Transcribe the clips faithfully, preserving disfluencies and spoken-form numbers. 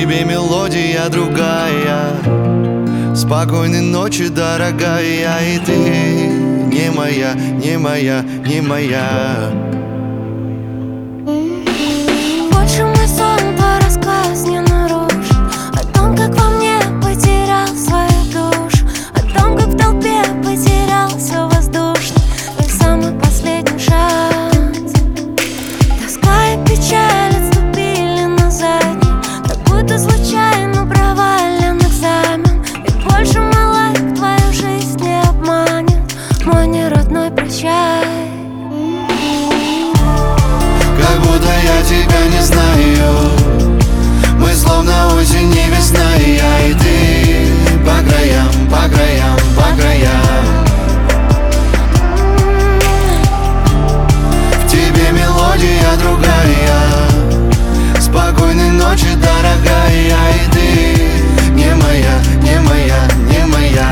тебе мелодия другая. Спокойной ночи, дорогая, и ты не моя, не моя, не моя. Больше мой сон по рассказ не нарушит о том, как во мне потерял свою душу, о том, как в толпе потерял все воздушно. Твой самый последний шанс. Тоска и печаль отступили на задний, как будто случайно провален экзамен. И больше мой лайк твою жизнь не обманет. Мой неродной, прощай. Как будто я тебя не знаю. Мы словно осень и весна, и я, и ты по краям, по краям, по краям. В тебе мелодия другая. Спокойной ночи, дорогая, и ты не моя, не моя, не моя.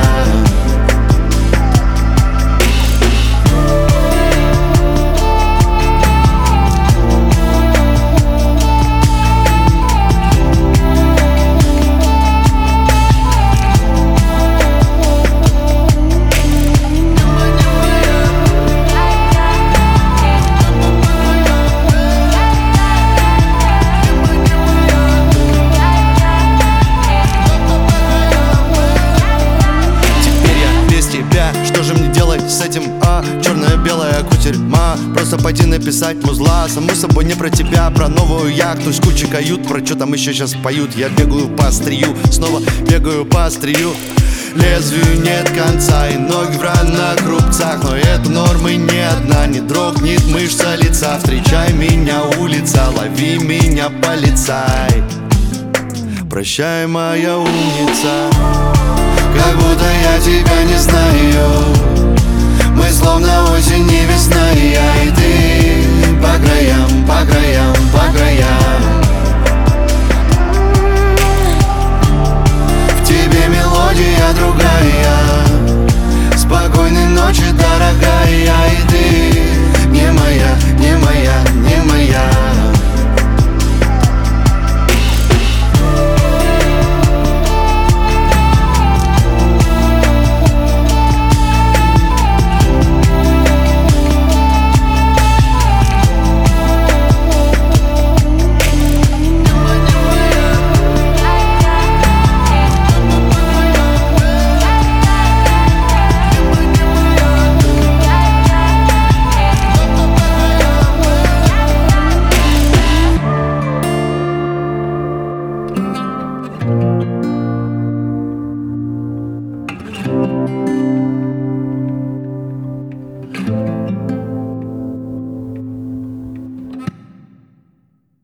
Что же мне делать с этим, а? Черная-белая кутерьма. Просто пойти написать музла. Саму собой не про тебя, про новую яхту с кучей кают. Про что там еще сейчас поют. Я бегаю по острию, снова бегаю по острию. Лезвию нет конца и ноги в ранах рубцах. Но это нормы не одна, не дрогнет мышца лица. Встречай меня, улица, лови меня, полицай. Прощай, моя умница. Как будто я тебя не знаю. Мы словно осень и весна, и я, и ты по краям, по краям, по краям.